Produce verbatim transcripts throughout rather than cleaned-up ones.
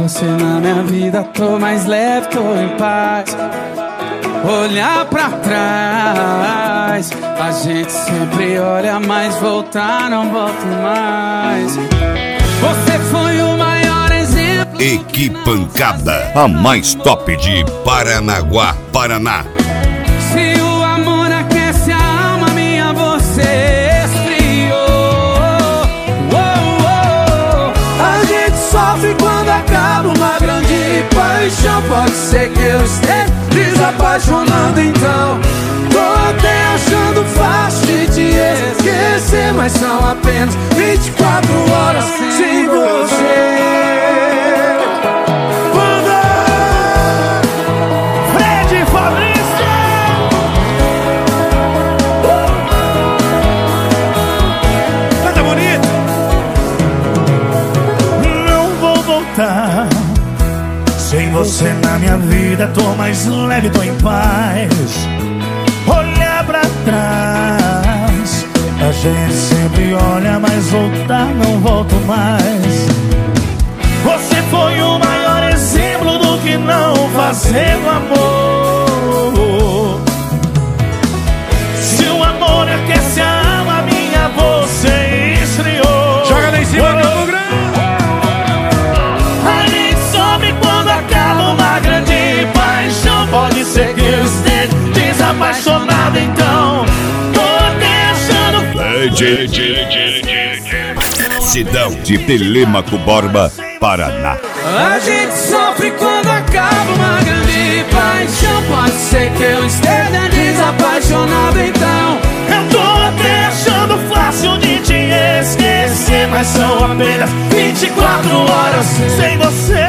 você na minha vida, tô mais leve, tô em paz. Olhar pra trás, a gente sempre olha, mas voltar não volta mais. Você foi o maior exemplo. Equipancada, a mais top de Paranaguá, Paraná. Se o amor aquece a alma minha, você esfriou. Oh, oh. A gente sofre quando acaba uma grande paixão. Pode ser que eu esteja desapaixonado, então tô até achando fácil de te esquecer, mas são apenas vinte e quatro horas sem você. Banda Fred Fabrício. Canta bonito. Não vou voltar. Sem você na minha vida, tô mais leve, tô em paz. Olhar pra trás, a gente sempre olha, mas voltar não volto mais. Você foi o maior exemplo do que não fazer o amor. Se o amor aquece a alma minha, você esfriou. Joga lá em cima, Campo Grande. Pode ser que eu esteja desapaixonado, então tô até achando. Cidão de Telêmaco Borba, Paraná. A gente sofre quando acaba uma grande paixão. Pode ser que eu esteja desapaixonado, então eu tô até achando fácil de te esquecer, mas são apenas vinte e quatro horas sem você.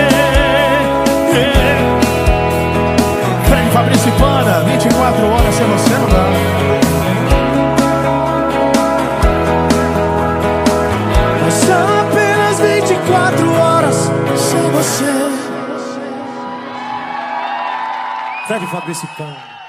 Fabrício e Pana, vinte e quatro horas sem você não dá. Mas são apenas vinte e quatro horas sem você. Fred, Fabrício e Pana.